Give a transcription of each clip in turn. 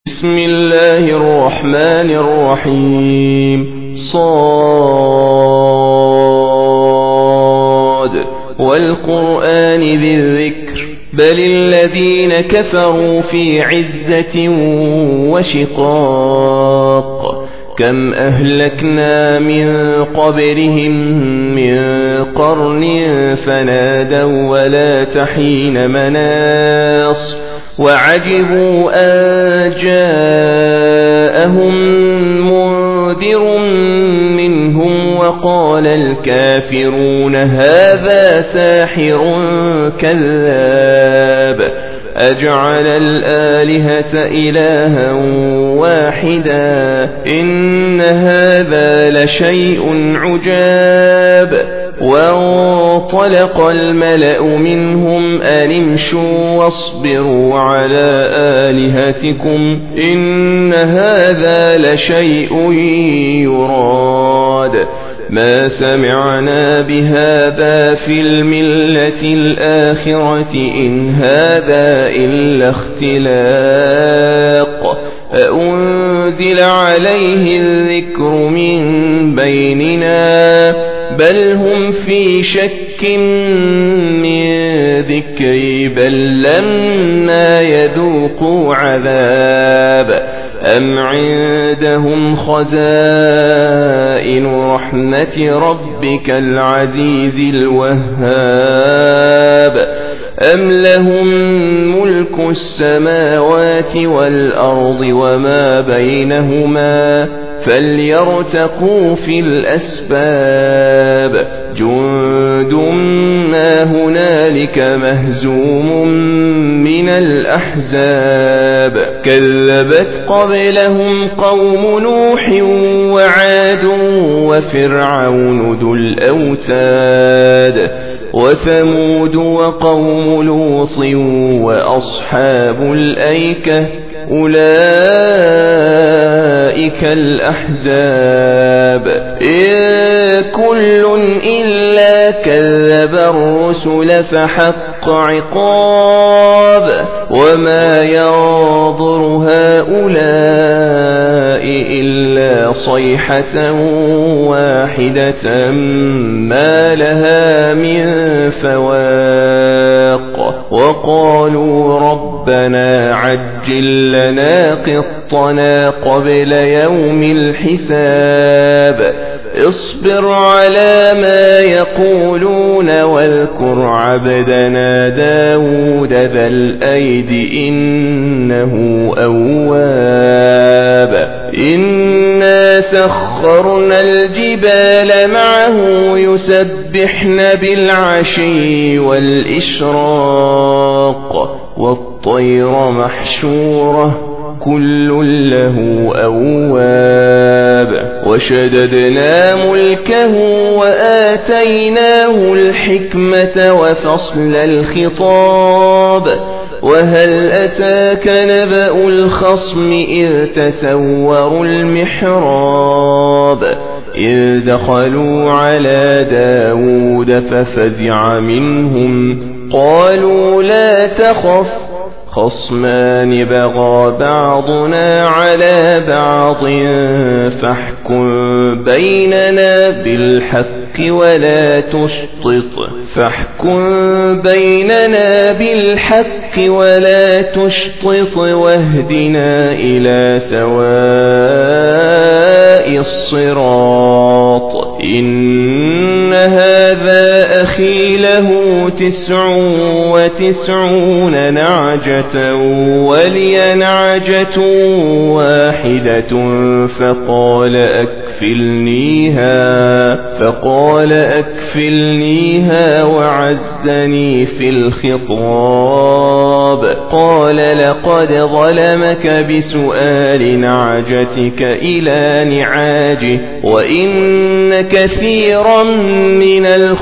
بسم الله الرحمن الرحيم. صاد والقرآن ذي الذكر بل الذين كفروا في عزة وشقاق كم أهلكنا من قبلهم من قرن فنادوا ولا تحين مناص وعجبوا أن جاءهم منذر منهم وقال الكافرون هذا ساحر كذاب أجعل الآلهة إلها واحدا إن هذا لشيء عجاب وانطلق الملأ منهم أن امشوا واصبروا على آلهتكم إن هذا لشيء يراد ما سمعنا بهذا في الملة الآخرة إن هذا إلا اختلاق أأنزل عليه الذكر من بيننا بل هم في شك من ذكري بل لما يذوقوا عذاب أم عندهم خزائن رحمة ربك العزيز الوهاب أم لهم ملك السماوات والأرض وما بينهما فليرتقوا في الأسباب جند ما هنالك مهزوم من الأحزاب كذبت قبلهم قوم نوح وعاد وفرعون ذو الأوتاد وثمود وقوم لوط وأصحاب الأيكة أولئك الأحزاب إن كل إلا كذب الرسل فحق عقاب وما ينظر هؤلاء إلا صيحة واحدة ما لها من فواق وقالوا ربنا عجل لنا قطنا قبل يوم الحساب اصبر على ما يقولون واذكر عبدنا داود ذا الأيد إنه أواب إنا سخرنا الجبال معه يسبحن بالعشي والإشراق والطير محشورة كل له أواب وشددنا ملكه وآتيناه الحكمة وفصل الخطاب وهل أتاك نبأ الخصم إذ تسوروا المحراب إذ دخلوا على داود ففزع منهم قالوا لا تخف خصمان بغى بعضنا على بعض فاحكم بيننا بالحق ولا تشطط واهدنا إلى سواء الصراط إن هذا أخي له 99 نعجة ولي نعجة واحدة فقال أكفلنيها وعزني في الخطاب قال لقد ظلمك بسؤال نعجتك إلى نعاجه وإن كثيرا من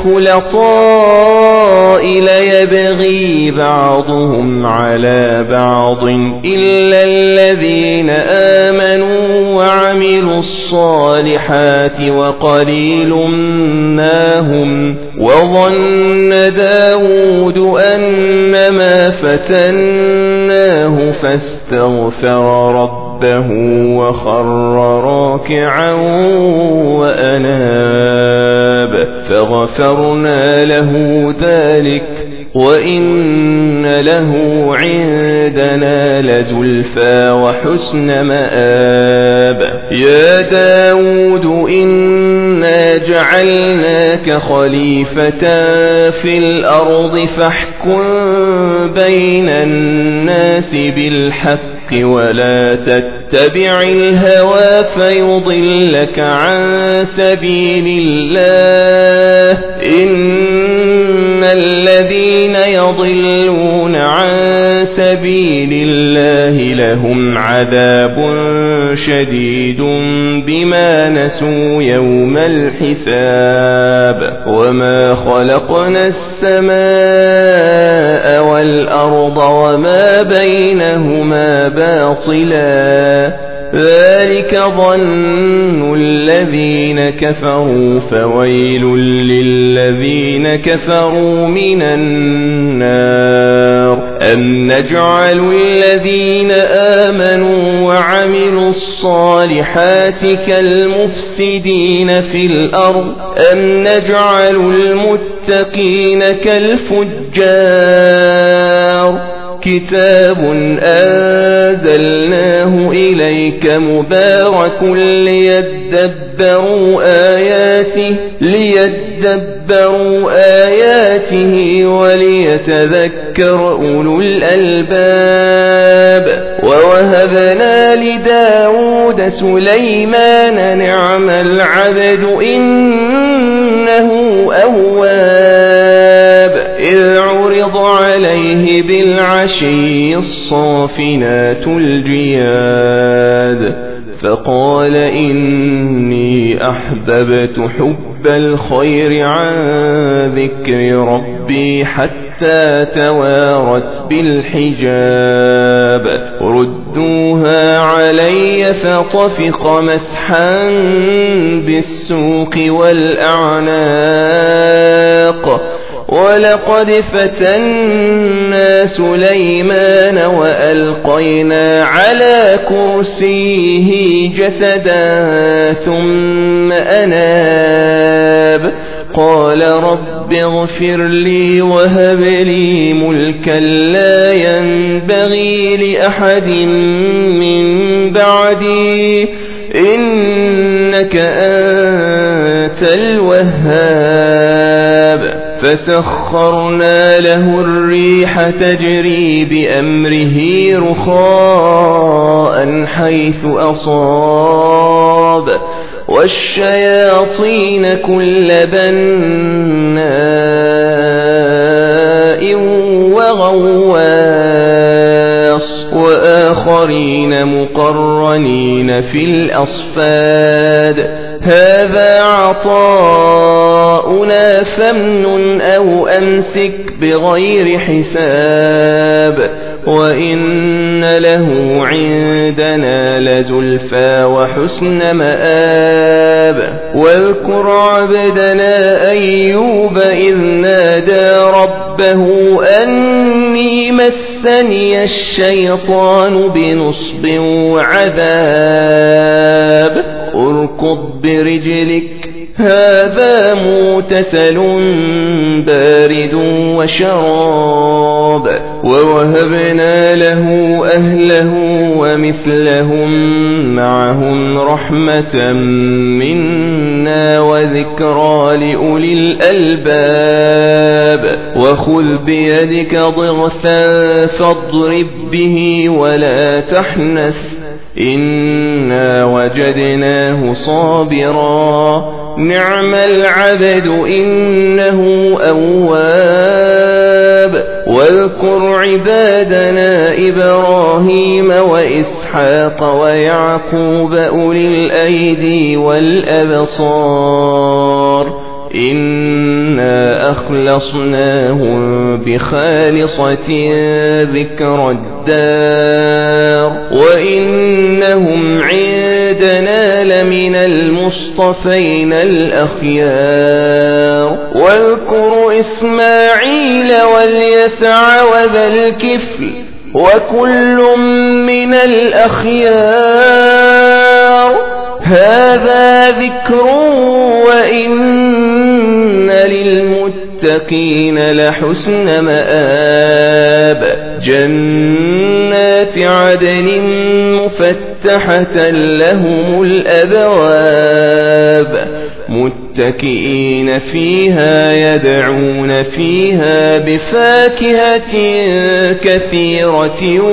الخلطاء ليبغي بعضهم على بعض إلا الذين آمنوا وعملوا وعملوا الصالحات وقليل ما هم. وظن داود أنما فتناه فاستغفر ربه وخر راكعا وأناب فغفرنا له ذلك وإن له عندنا لزلفى وحسن مآب. يا داود إنا جعلناك خليفة في الأرض فاحكم بين الناس بالحق ولا تتبع الهوى فيضلك عن سبيل الله. إن الذين يضلون عن سبيل الله لهم عذاب شديد بما نسوا يوم الحساب. وما خلقنا السماء والأرض وما بينهما باطلا ذلك ظن الذين كفروا فويل للذين كفروا من النار. أم نجعل الذين آمنوا وعملوا الصالحات كالمفسدين في الأرض أم نجعل المتقين كالفجار. كتاب أنزلناه إليك مبارك ليدبروا آياته وليتذكر أولو الألباب. ووهبنا لداود سليمان نعم العبد إنه أواب. إذ عرض عليه بالعشي الصافنات الجياد فقال إني أحببت حب الخير عن ذكر ربي حتى توارت بالحجاب. ردوها علي فطفق مسحا بالسوق والأعناق. ولقد فتنا سليمان وألقينا على كرسيه جسدا ثم أناب قال رب اغفر لي وهب لي ملكا لا ينبغي لأحد من بعدي إنك أنت الوهاب. فسخرنا له الريح تجري بأمره رخاء حيث أصاب والشياطين كل بناء وغواص وآخرين مقرنين في الأصفاد. هذا عطاؤنا فامنن أو أمسك بغير حساب. وإن له عندنا لزلفى وحسن مآب. واذكر عبدنا أيوب إذ نادى ربه أني مسني الشيطان بنصب وعذاب. اركض برجلك هذا مغتسل بارد وشراب. ووهبنا له أهله ومثلهم معهم رحمة منا وذكرى لأولي الألباب. وخذ بيدك ضغثا فاضرب به ولا تحنث إنا وجدناه صابرا نعم العبد إنه أواب. واذكر عبادنا إبراهيم وإسحاق ويعقوب أولي الأيدي والأبصار إنا أخلصناهم بخالصة ذكر الدار وإنهم عندنا لمن المصطفين الأخيار. واذكر إسماعيل واليسع وذا الكفل وكل من الأخيار. هذا ذكر وإن للمتقين لحسن مآب. جنات عدن مفتحة لهم الأبواب متكئين فيها يدعون فيها بفاكهة كثيرة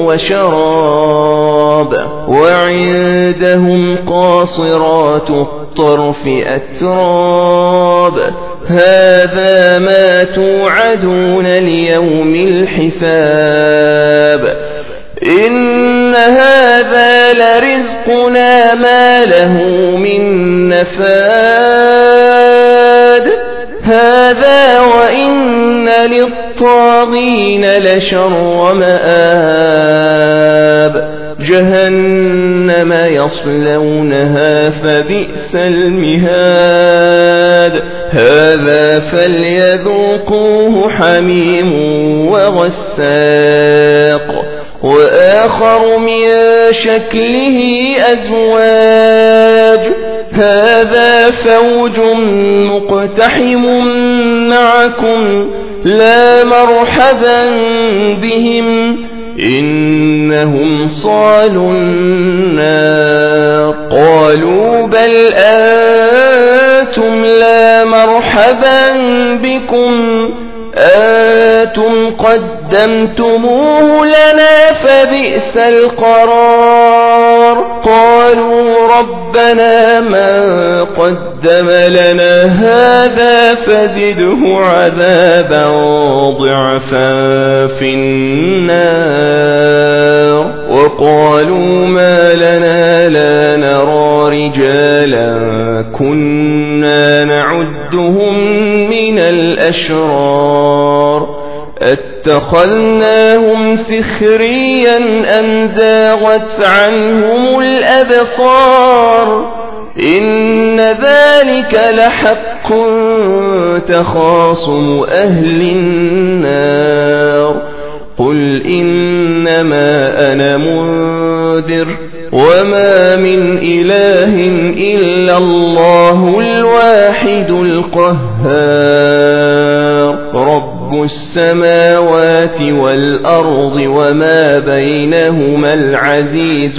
وشراب. وعندهم قاصرات الطرف أتراب. هذا ما توعدون ليوم الحساب. إن هذا لرزقنا ما له من نفاد. هذا وإن للطاغين لشر مآب. جهنم يصلونها فبئس المهاد. هذا فليذوقوه حميم وغساق وآخر من شكله أزواج. هذا فوج مقتحم معكم لا مرحبا بهم إنهم صالوا النار. قالوا بل أنتم لا مرحبا بكم أنتم قدمتموه لنا فبئس القرار. قالوا ربنا من قدم لنا هذا فزده عذابا ضعفا في النار. وقالوا ما لنا لا نرى رجالا كنا نعدهم من الأشرار اتخذناهم سخريا أم زاغت عنهم الأبصار. إن ذلك لحق تخاصم أهل النار. قل إنما أنا منذر وما من إله إلا الله الواحد القهار. رب السماوات والأرض وما بينهما العزيز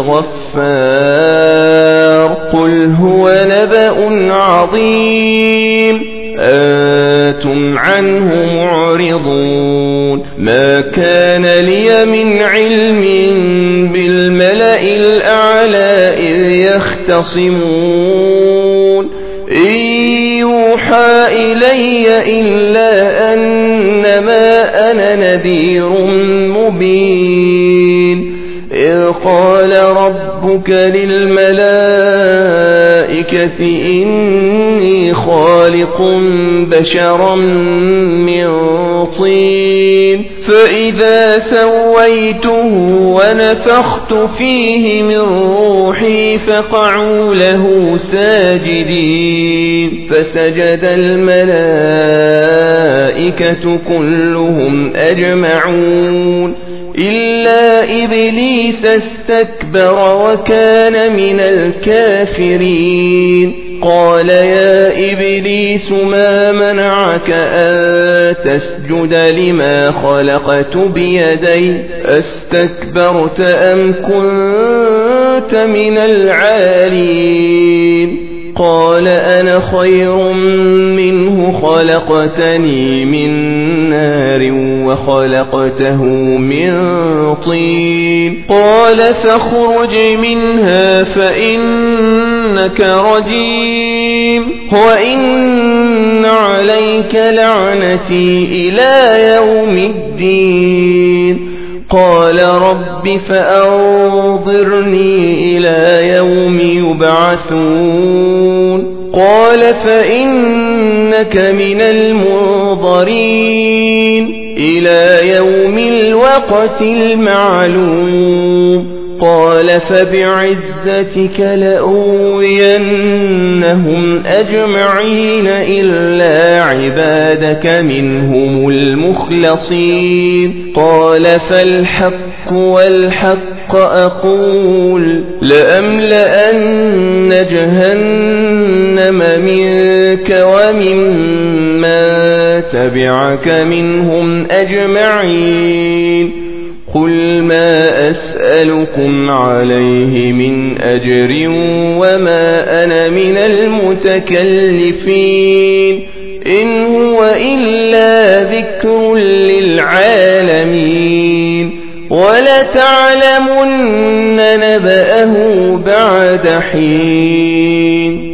الغفار. قل هو نبأ عظيم أنتم عنه معرضون. ما كان لي من علم بالملأ الأعلى إذ يختصمون. إن يوحى إلي إلا أنما أنا نذير مبين. إذ قال ربك للملائكة إني خالق بشرا من طين فإذا سويته ونفخت فيه من روحي فقعوا له ساجدين. فسجد الملائكة كلهم أجمعون إلا إبليس استكبر وكان من الكافرين. قال يا إبليس ما منعك أن تسجد لما خلقت بيدي استكبرت أم كنت من العالين؟ قال أنا خير منه خلقتني من نار وخلقته من طين. قال فاخرج منها فإنك رجيم وإن عليك لعنتي إلى يوم الدين. قال رب فأنظرني إلى يوم يبعثون. قال فإنك من المنظرين إلى يوم الوقت المعلوم. قال فبعزتك لأغوينهم أجمعين إلا عبادك منهم المخلصين قال فالحق والحق أقول لأملأن جهنم منك وممن تبعك منهم أجمعين قل ما أسألكم عليه من أجر وما أنا من المتكلفين إن هو إلا ذكر للعالمين ولتعلمن نبأه بعد حين